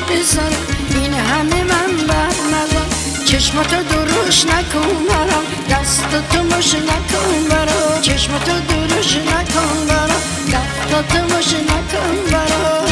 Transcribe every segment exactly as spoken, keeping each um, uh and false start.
پشت سر این همه من بر نزار چشماتو دروش نکن برا دستاتو مش نکن برا چشماتو دروش نکن برا دستاتو مش نکن برا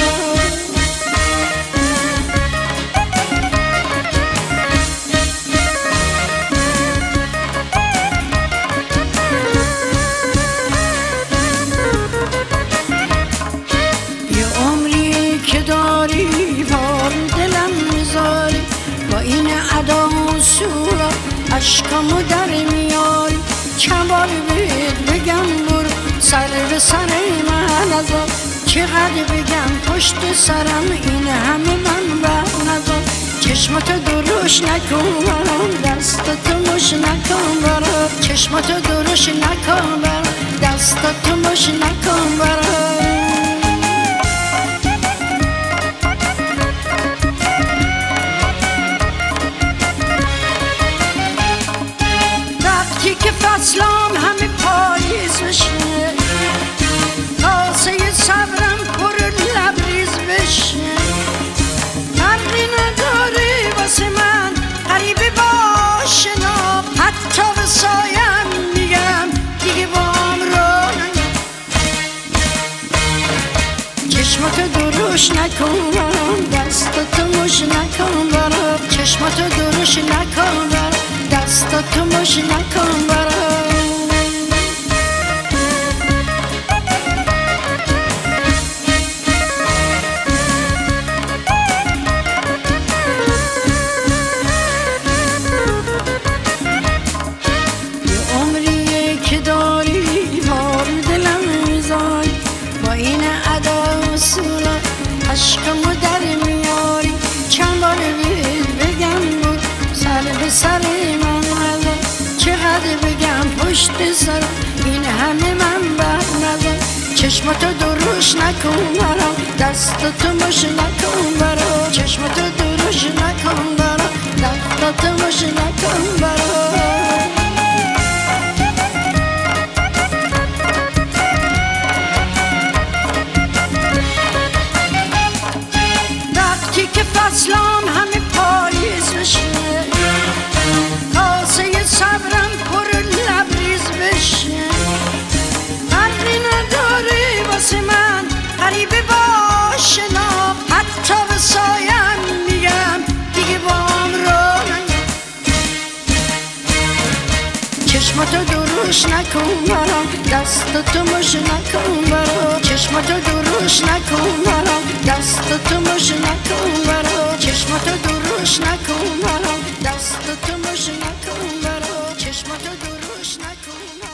عشقامو در میاری چند بار بهت بگم برو سر به سر من ازار چقدر بگم پشت سرم این همه من بر نزار چشماتو دروش نکن برام دستاتو مش نکن برام چشماتو دروش نکن برام دستاتو مش نکن برام فصلام همه پاییز بشه کاسه صبرم پر لبریز بشه فرقی نداره واسه من غریبه باشه نام حتی به سایم میگم دیگه بام رو نگم چشماتو دروش نکن برام دستاتو مش نکن برام چشماتو دروش نکن برام دستاتو مش نکن برام عشقمو در میاری چند بار بهت بگم بود سر به سر من ازار چقدر بگم پشت سر این همه من بر نزار چشماتو دروش نکن برام دستاتو مش نکن برام چشماتو دروش نکن برام دستاتو مش نکن برام فصلام همه پاییز بشه کاسه صبرم پر لبریز بشه فرقی نداره واسه من غریبه باشه نام حتی به سایم میگم دیگه بام رو نگم چشماتو دروش نکن برام دستاتو مش نکن برام چشماتو دروش نکن برام دستاتو مش نکن برام چشماتو دروش نکن برام دستاتو مش نکن برام چشماتو دروش نکن